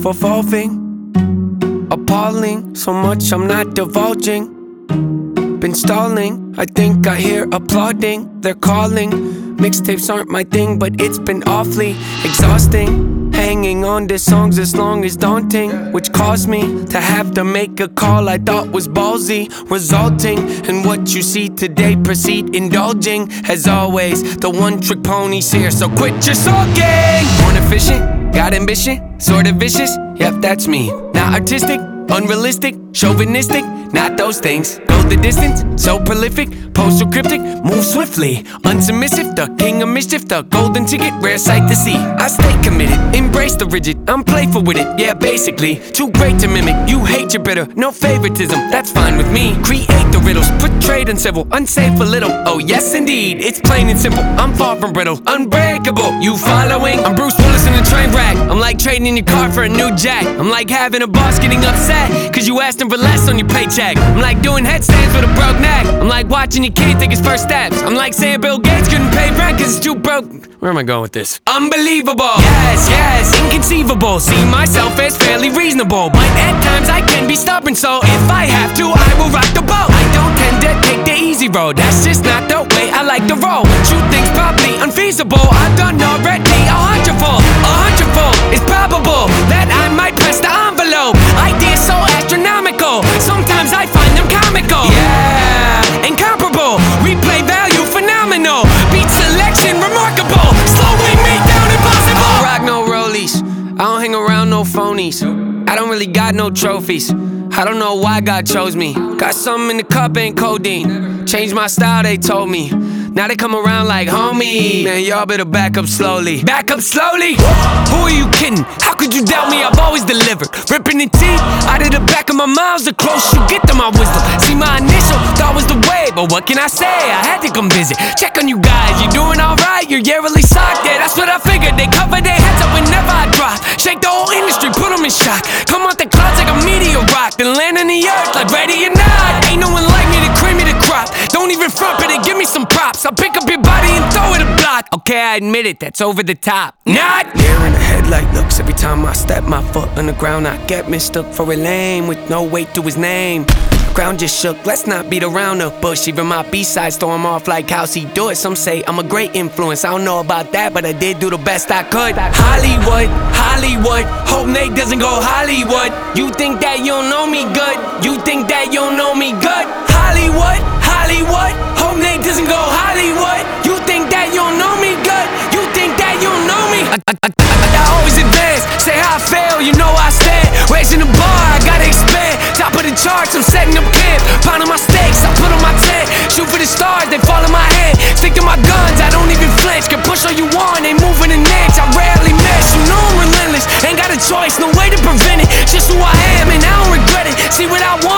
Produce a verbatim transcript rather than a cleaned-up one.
evolving, appalling, so much I'm not divulging. Been stalling, I think I hear applauding. They're calling, mixtapes aren't my thing, but it's been awfully exhausting. Hanging on to songs as long as daunting, which caused me to have to make a call I thought was ballsy, resulting in what you see today. Proceed indulging, as always, the one-trick pony's here, so quit your sulking. Born efficient, got ambition, sort of vicious, yep, that's me. Not artistic, unrealistic, chauvinistic, not those things. Go the distance, so prolific, postal cryptic, move swiftly, unsubmissive, the king of mischief, the golden ticket, rare sight to see. I stay committed, embrace the rigid, I'm playful with it, yeah, basically. Too great to mimic, you hate your bitter, no favoritism, that's fine with me. Create the riddles, portrayed uncivil, unsafe a little, oh yes indeed, it's plain and simple, I'm far from brittle, unbreakable, you following? I'm Bruce Willis in a train wreck, I'm like trading in your car for a new jack. I'm like having a boss getting upset, cause you asked him for less on your paycheck. I'm like doing headstands with a broke neck. I'm like watching your kid take his first steps. I'm like saying Bill Gates couldn't pay rent cause it's too broke. Where am I going with this? Unbelievable, yes, yes, inconceivable. See myself as fairly reasonable, but at times I can be stubborn, so if I have to, I will rock the boat. I don't tend to take the easy road, that's just not the way I like to roll. True things probably unfeasible, I've done already a hundredfold. A hundredfold is probable that I might press the envelope. Ideas so astronomical, sometimes I find them comical. Yeah, incomparable, replay value phenomenal, beat selection remarkable, slowing me down impossible. I don't rock no rollies, I don't hang around no phonies, I don't really got no trophies, I don't know why God chose me. Got something in the cup, ain't codeine. Changed my style, they told me. Now they come around like homie. Man, y'all better back up slowly. Back up slowly? Who are you kidding? How could you doubt me? I've always delivered. Ripping the teeth out of the back of my mouth. The closer you get to my wisdom. See, my initial thought was the way, but what can I say? I had to come visit. Check on you guys. You doing alright? You're yearly socked. Yeah, that's what I figured. They cover their heads up whenever I drop. Shake the whole industry, put them in shock. Come out the clouds like a meteor rock, then land on the earth like ready or not. Ain't no one like me to cream me the crop. Don't even front, but they give me some props. I'll pick up your body and throw it a block. Okay, I admit it, that's over the top. Not there in the headlight looks. Every time I step my foot on the ground, I get mistook for a lame with no weight to his name. Ground just shook, let's not beat around the bush. Even my B-sides throw him off like how's he do it. Some say I'm a great influence, I don't know about that, but I did do the best I could. Hollywood, Hollywood, hope Nate doesn't go Hollywood. You think that you don't know me good? You think that you don't know me good? Hollywood, Hollywood, hope Nate doesn't go Hollywood. You think that you don't know me good? You think that you don't know me? I, I, I, I always advance, say how I fail, you know I stand. Raising the bar, I gotta expand. Top of the charts, I'm setting up camp. Pounding my stakes, I put on my tent. Shoot for the stars, they fall in my hand. Stick to my guns, I don't even flinch. Can push all you want, ain't moving an inch. I rarely miss, you know I'm relentless. Ain't got a choice, no way to prevent it. Just who I am and I don't regret it. See what I want